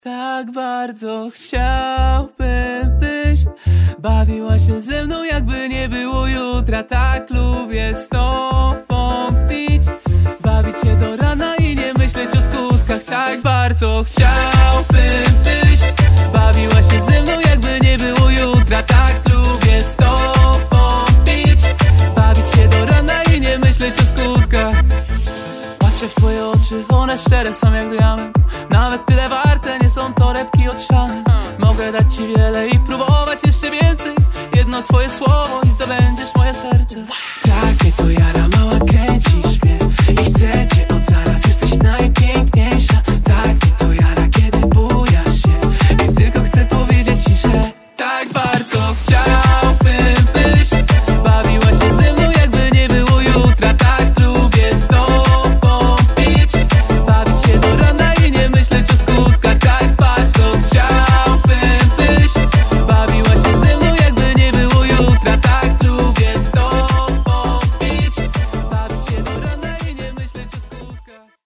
Tak bardzo chciałbym, byś bawiła się ze mną, jakby nie było jutra. Tak lubię z tobą pić, bawić się do rana i nie myśleć o skutkach. Tak bardzo chciałbym, byś bawiła się ze mną, jakby nie było jutra. Tak lubię z tobą pić, bawić się do rana i nie myśleć o skutkach. Patrzę w twoje oczy, one szczere są jak diament. Nawet tyle warte nie są torebki od Chanel. Mogę dać ci wiele i próbować jeszcze więcej. Jedno twoje słowo i zdobędziesz moje serce. Takie to ja